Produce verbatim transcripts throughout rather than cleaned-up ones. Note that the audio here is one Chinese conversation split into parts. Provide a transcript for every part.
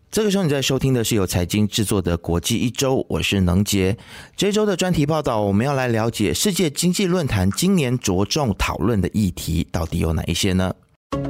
这个时候你在收听的是由财经制作的国际一周，我是能杰。这一周的专题报道，我们要来了解世界经济论坛今年着重讨论的议题到底有哪一些呢？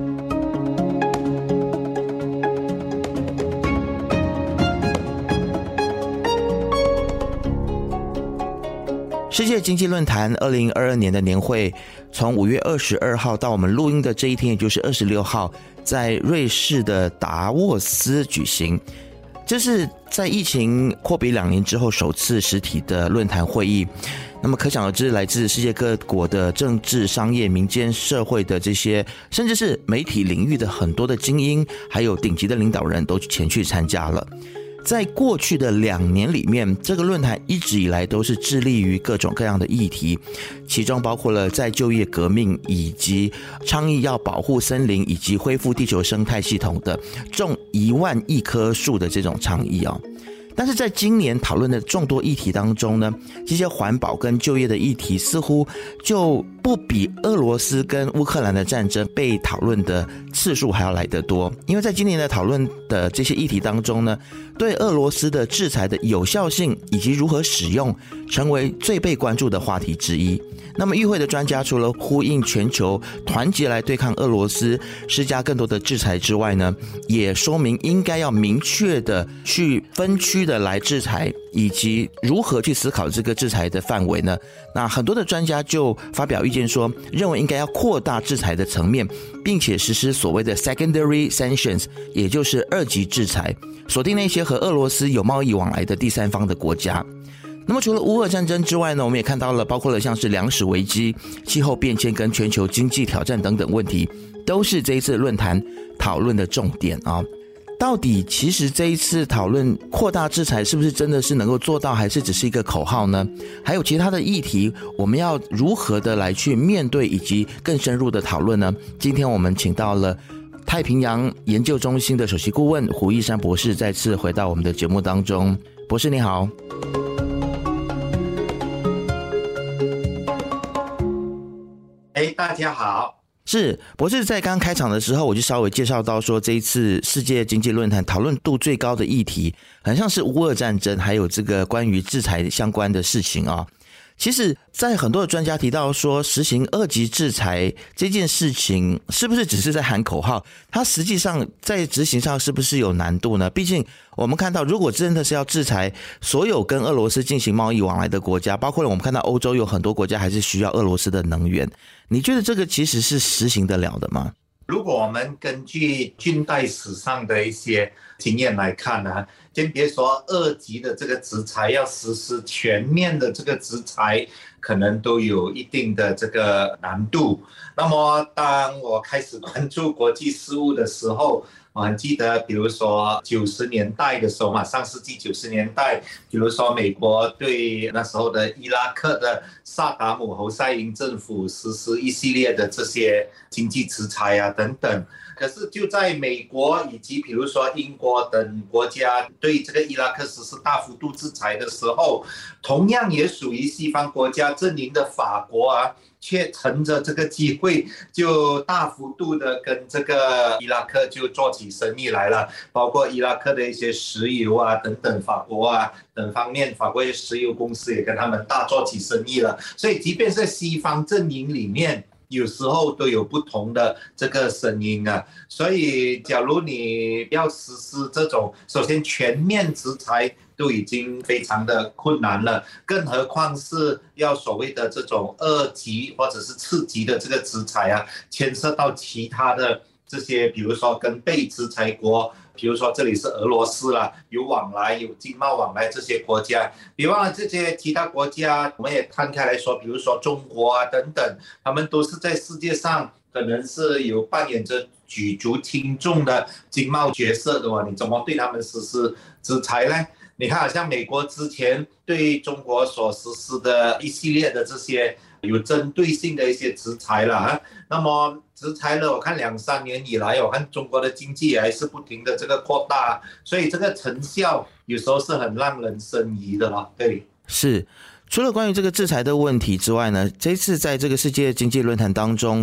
世界经济论坛二零二二年的年会从五月二十二号到我们录音的这一天，也就是二十六号，在瑞士的达沃斯举行。这是在疫情阔别两年之后首次实体的论坛会议。那么可想而知，来自世界各国的政治、商业、民间社会的这些，甚至是媒体领域的很多的精英，还有顶级的领导人都前去参加了。在过去的两年里面，这个论坛一直以来都是致力于各种各样的议题，其中包括了再就业革命，以及倡议要保护森林以及恢复地球生态系统的种一万亿棵树的这种倡议哦。但是在今年讨论的众多议题当中呢，这些环保跟就业的议题似乎就不比俄罗斯跟乌克兰的战争被讨论的次数还要来得多。因为在今年的讨论的这些议题当中呢，对俄罗斯的制裁的有效性以及如何使用成为最被关注的话题之一。那么与会的专家除了呼应全球团结来对抗俄罗斯，施加更多的制裁之外呢，也说明应该要明确的去分区的来制裁，以及如何去思考这个制裁的范围呢？那很多的专家就发表意见说，认为应该要扩大制裁的层面，并且实施所谓的 secondary sanctions， 也就是二级制裁，锁定那些和俄罗斯有贸易往来的第三方的国家。那么除了乌俄战争之外呢，我们也看到了包括了像是粮食危机、气候变迁跟全球经济挑战等等问题，都是这一次论坛讨论的重点啊。到底其实这一次讨论扩大制裁是不是真的是能够做到，还是只是一个口号呢？还有其他的议题，我们要如何的来去面对以及更深入的讨论呢？今天我们请到了太平洋研究中心的首席顾问胡一山博士再次回到我们的节目当中。博士你好。 哎，大家好。 是，博士在刚刚开场的时候，我就稍微介绍到说，这一次世界经济论坛讨论度最高的议题，很像是乌俄战争，还有这个关于制裁相关的事情啊。其实在很多的专家提到说，实行二级制裁这件事情是不是只是在喊口号，它实际上在执行上是不是有难度呢？毕竟我们看到，如果真的是要制裁所有跟俄罗斯进行贸易往来的国家，包括了我们看到欧洲有很多国家还是需要俄罗斯的能源，你觉得这个其实是实行得了的吗？ 如果我们根据近代史上的一些经验来看呢，先别说二级的这个制裁，要实施全面的这个制裁，可能都有一定的这个难度。那么当我开始关注国际事务的时候，我很记得，比如说九十年代的时候嘛，上世纪九十年代，比如说美国对那时候的伊拉克的萨达姆侯赛因政府实施一系列的这些经济制裁啊等等。可是就在美国以及比如说英国等国家对这个伊拉克实施大幅度制裁的时候，同样也属于西方国家阵营的法国啊，却乘着这个机会就大幅度的跟这个伊拉克就做起生意来了，包括伊拉克的一些石油啊等等，法国啊等方面，法国的石油公司也跟他们大做起生意了。所以即便是西方阵营里面，有时候都有不同的这个声音啊。所以假如你要实施这种首先全面制裁都已经非常的困难了，更何况是要所谓的这种二级或者是次级的这个制裁啊，牵涉到其他的这些，比如说跟被制裁国，比如说这里是俄罗斯啦，有往来有经贸往来这些国家，别忘了这些其他国家，我们也摊开来说，比如说中国啊等等，他们都是在世界上可能是有扮演着举足轻重的经贸角色的嘛，你怎么对他们实施制裁呢？你看好像美国之前对中国所实施的一系列的这些有针对性的一些制裁了，那么制裁了我看两三年以来，我看中国的经济还是不停的这个扩大，所以这个成效有时候是很让人生疑的了。对， 是。除了关于这个制裁的问题之外呢，这次在这个世界经济论坛当中，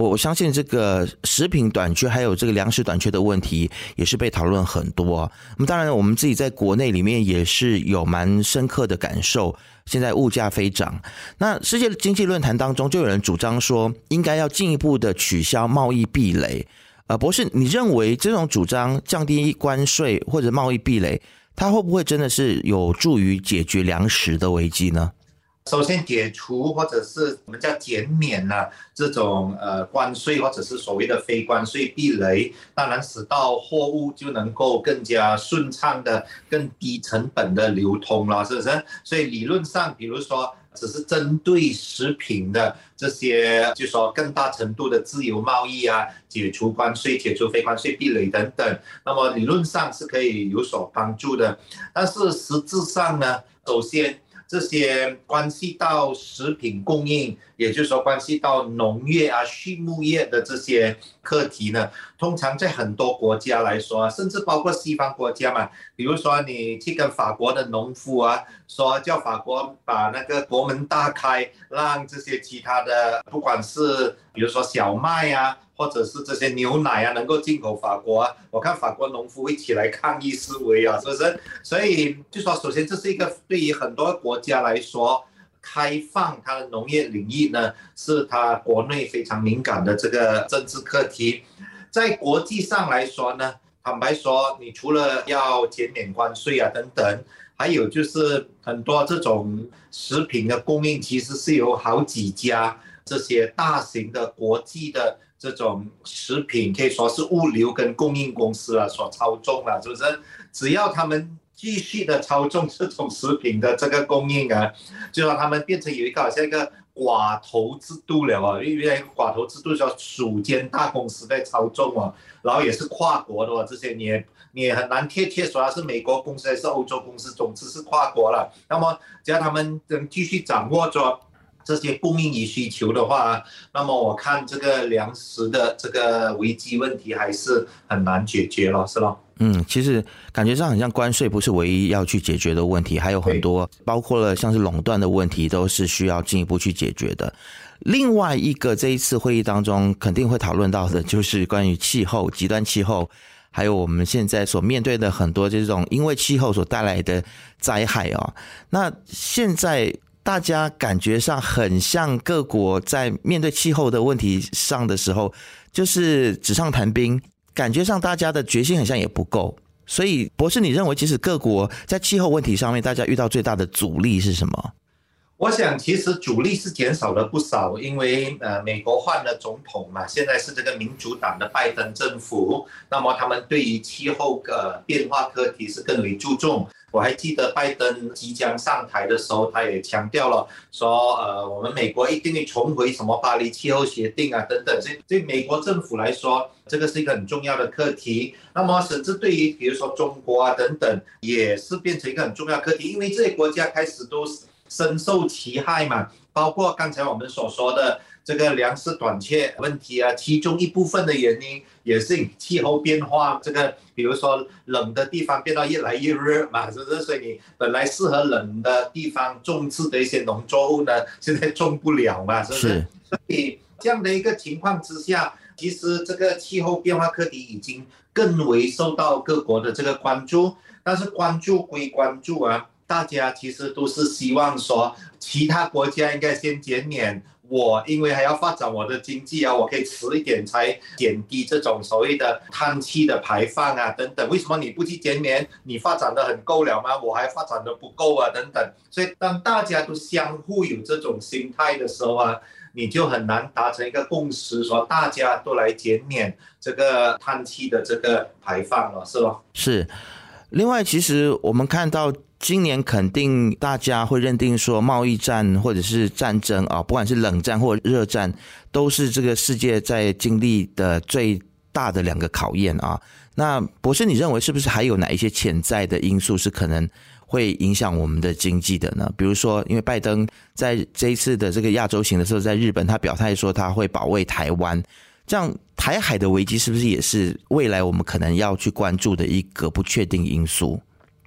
我我相信这个食品短缺还有这个粮食短缺的问题也是被讨论很多。那么当然我们自己在国内里面也是有蛮深刻的感受，现在物价飞涨。那世界经济论坛当中就有人主张说应该要进一步的取消贸易壁垒。呃，博士，你认为这种主张降低关税或者贸易壁垒，它会不会真的是有助于解决粮食的危机呢？ 首先解除或者是我们叫减免呢、啊、这种呃关税或者是所谓的非关税壁垒，当然使到货物就能够更加顺畅的、更低成本的流通了，是不是？所以理论上，比如说只是针对食品的这些，就说更大程度的自由贸易啊，解除关税、解除非关税壁垒等等，那么理论上是可以有所帮助的。但是实质上呢，首先这些关系到食品供应，也就是说关系到农业啊、畜牧业的这些课题呢，通常在很多国家来说，甚至包括西方国家嘛，比如说你去跟法国的农夫啊，说叫法国把那个国门大开，让这些其他的，不管是比如说小麦啊，或者是这些牛奶啊，能够进口法国啊，我看法国农夫一起来抗议示威啊，是不是？所以就说，首先这是一个对于很多国家来说，开放它的农业领域呢，是它国内非常敏感的这个政治课题。在国际上来说呢，坦白说，你除了要减免关税啊等等，还有就是很多这种食品的供应，其实是有好几家这些大型的国际的这种食品，可以说是物流跟供应公司啊所操纵了，是不是？只要他们继续的操纵这种食品的这个供应啊，就让他们变成有一个好像一个寡头制度了啊，因为寡头制度叫属间大公司在操纵啊，然后也是跨国的，这些你也你也很难贴切说它是美国公司还是欧洲公司，总之是跨国了。那么只要他们能继续掌握着这些供应与需求的话，那么我看这个粮食的这个危机问题还是很难解决了，是吧？ 嗯，其实感觉上很像关税不是唯一要去解决的问题，还有很多包括了像是垄断的问题都是需要进一步去解决的。另外一个这一次会议当中肯定会讨论到的就是关于气候、极端气候，还有我们现在所面对的很多这种因为气候所带来的灾害啊。那现在大家感觉上很像各国在面对气候的问题上的时候，就是纸上谈兵，感觉上大家的决心很像也不够。所以博士，你认为其实各国在气候问题上面大家遇到最大的阻力是什么？ 我想其实阻力是减少了不少，因为呃美国换了总统嘛，现在是这个民主党的拜登政府，那么他们对于气候呃变化课题是更为注重。我还记得拜登即将上台的时候，他也强调了说，呃，我们美国一定会重回什么巴黎气候协定啊等等。所以对美国政府来说，这个是一个很重要的课题。那么甚至对于比如说中国啊等等，也是变成一个很重要的课题，因为这些国家开始都深受其害嘛，包括刚才我们所说的这个粮食短缺问题啊，其中一部分的原因也是气候变化，这个比如说冷的地方变到越来越热嘛，是不是？所以你本来适合冷的地方种植的一些农作物呢，现在种不了嘛，是不是？是。所以这样的一个情况之下，其实这个气候变化课题已经更为受到各国的这个关注，但是关注归关注啊，大家其实都是希望说其他国家应该先减免，我因为还要发展我的经济啊，我可以迟一点才减低这种所谓的碳气的排放啊等等，为什么你不去减免？你发展的很够了吗？我还发展的不够啊等等。所以当大家都相互有这种心态的时候啊，你就很难达成一个共识，说大家都来减免这个碳气的这个排放了，是吧？ 是。另外其实我们看到今年肯定大家会认定说贸易战或者是战争啊，不管是冷战或热战，都是这个世界在经历的最大的两个考验啊。那博士，你认为是不是还有哪一些潜在的因素是可能会影响我们的经济的呢？比如说因为拜登在这一次的这个亚洲行的时候，在日本他表态说他会保卫台湾，这样台海的危机是不是也是未来我们可能要去关注的一个不确定因素？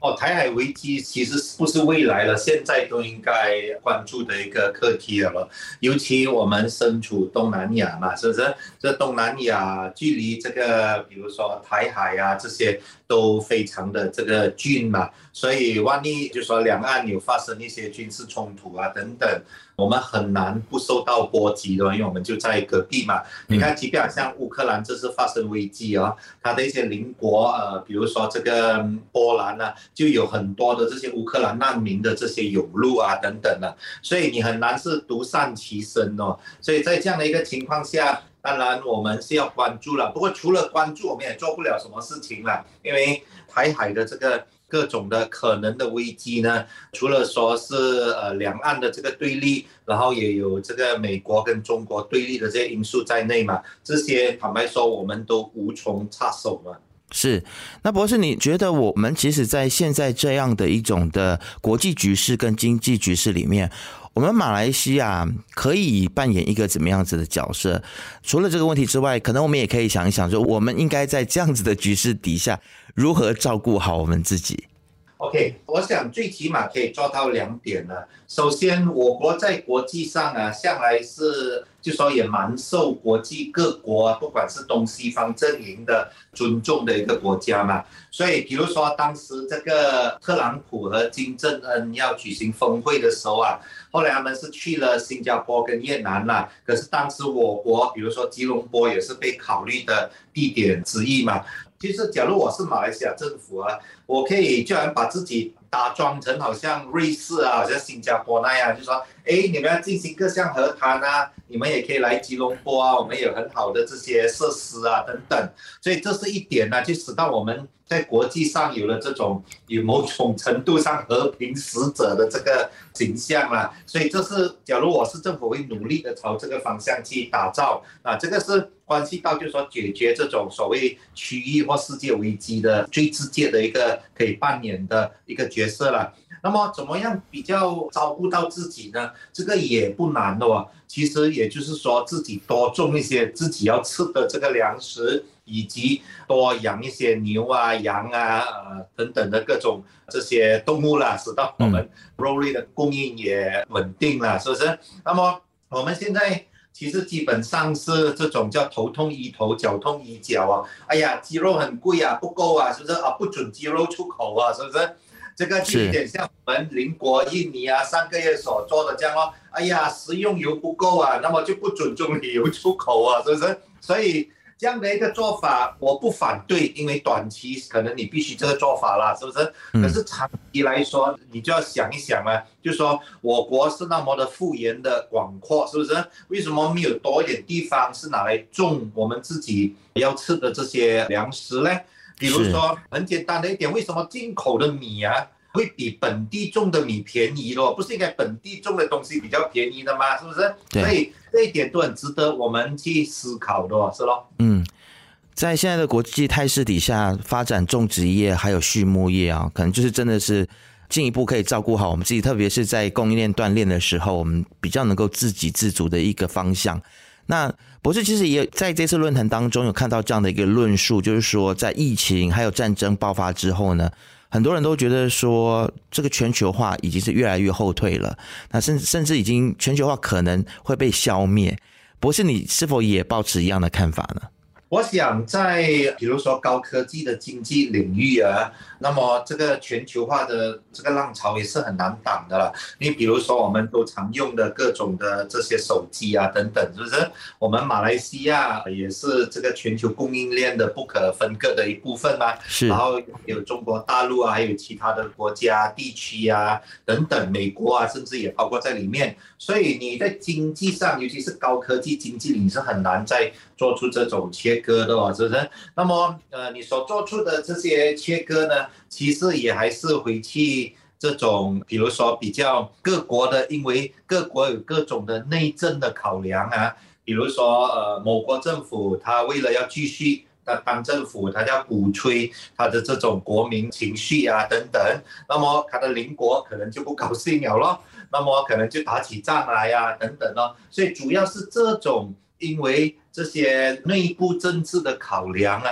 哦，台海危机其实不是未来了，现在都应该关注的一个课题了。尤其我们身处东南亚嘛，是不是？这东南亚距离这个，比如说台海啊这些都非常的这个近嘛，所以万一就说两岸有发生一些军事冲突啊等等，我们很难不受到波及的，因为我们就在隔壁嘛。你看，即便像乌克兰这次发生危机啊，它的一些邻国，呃，比如说这个波兰啊，就有很多的这些乌克兰难民的这些涌入啊等等啊，所以你很难是独善其身哦。所以在这样的一个情况下，当然我们是要关注了。不过除了关注，我们也做不了什么事情了，因为台海的这个各种的可能的危机呢，除了说是呃两岸的这个对立，然后也有这个美国跟中国对立的这些因素在内嘛，这些坦白说我们都无从插手嘛。 是，那博士，你觉得我们其实在现在这样的一种的国际局势跟经济局势里面，我们马来西亚可以扮演一个怎么样子的角色？除了这个问题之外，可能我们也可以想一想，说我们应该在这样子的局势底下，如何照顾好我们自己。 OK， 我想最起码可以做到两点呢。首先，我国在国际上啊，向来是就说也蛮受国际各国啊，不管是东西方阵营的尊重的一个国家嘛。所以，比如说当时这个特朗普和金正恩要举行峰会的时候啊，后来他们是去了新加坡跟越南啦。可是当时我国，比如说吉隆坡也是被考虑的地点之一嘛。其实，假如我是马来西亚政府啊，我可以居然把自己打装成好像瑞士啊，好像新加坡那样，就说，哎，你们要进行各项和谈啊，你们也可以来吉隆坡啊，我们有很好的这些设施啊，等等。所以这是一点呢、啊，就使到我们在国际上有了这种有某种程度上和平使者的这个形象啦。所以这是，假如我是政府，会努力的朝这个方向去打造啊，这个是关系到就是说解决这种所谓区域或世界危机的最直接的一个可以扮演的一个角色了。那么怎么样比较照顾到自己呢？这个也不难的哦。其实也就是说自己多种一些自己要吃的这个粮食，以及多养一些牛啊、羊啊、呃等等的各种这些动物啦，使到我们肉类的供应也稳定了，是不是？那么我们现在其实基本上是这种叫头痛医头，脚痛医脚啊。哎呀，鸡肉很贵啊，不够啊，是不是啊？不准鸡肉出口啊，是不是？这个就有点像我们邻国印尼啊，上个月所做的这样哦。哎呀，食用油不够啊，那么就不准棕榈油出口啊，是不是？所以这样的一个做法我不反对，因为短期可能你必须这个做法啦，是不是？可是长期来说，你就要想一想啊，就说我国是那么的幅员的广阔，是不是？为什么没有多一点地方是拿来种我们自己要吃的这些粮食呢？比如说很简单的一点，为什么进口的米啊会比本地种的米便宜咯？不是应该本地种的东西比较便宜的吗？是不是？所以这一点都很值得我们去思考的，是咯。 嗯，在现在的国际态势底下，发展种植业还有畜牧业啊，可能就是真的是进一步可以照顾好我们自己，特别是在供应链断裂的时候，我们比较能够自给自足的一个方向。那博士其实也在这次论坛当中有看到这样的一个论述，就是说在疫情还有战争爆发之后呢，很多人都觉得说这个全球化已经是越来越后退了，那甚至甚至已经全球化可能会被消灭。博士，你是否也抱持一样的看法呢？ 我想在比如说高科技的经济领域啊，那么这个全球化的这个浪潮也是很难挡的了。你比如说我们都常用的各种的这些手机啊等等，是不是？我们马来西亚也是这个全球供应链的不可分割的一部分嘛。 是。 然后有中国大陆啊，还有其他的国家地区啊等等，美国啊，甚至也包括在里面。所以你在经济上，尤其是高科技经济，你是很难再做出这种切割的哦，是不是？那么呃，你所做出的这些切割呢，其实也还是回去这种，比如说比较各国的，因为各国有各种的内政的考量啊，比如说呃，某国政府他为了要继续那当政府，他要鼓吹他的这种国民情绪啊等等，那么他的邻国可能就不高兴了咯，那么可能就打起仗来啊等等咯，所以主要是这种因为这些内部政治的考量啊，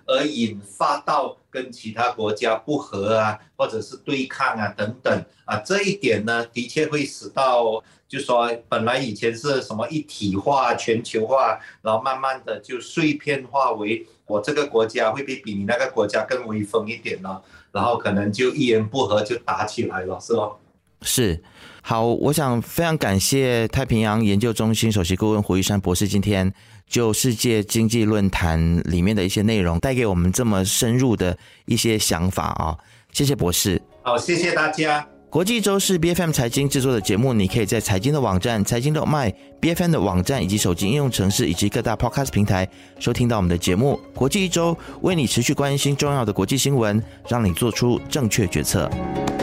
而引发到跟其他国家不和啊，或者是对抗啊等等啊，这一点呢，的确会使到，就说本来以前是什么一体化、全球化，然后慢慢的就碎片化为我这个国家会不会比你那个国家更威风一点呢？然后可能就一言不合就打起来了，是咯？ 是。好，我想非常感谢太平洋研究中心首席顾问胡玉山博士今天就世界经济论坛里面的一些内容带给我们这么深入的一些想法啊，谢谢博士。 好，谢谢大家。 国际周是 B F M 财经制作的节目，你可以在财经的网站、财经的麦、B F M 的网站以及手机应用程式以及各大 Podcast 平台收听到我们的节目。国际一周为你持续关心重要的国际新闻，让你做出正确决策。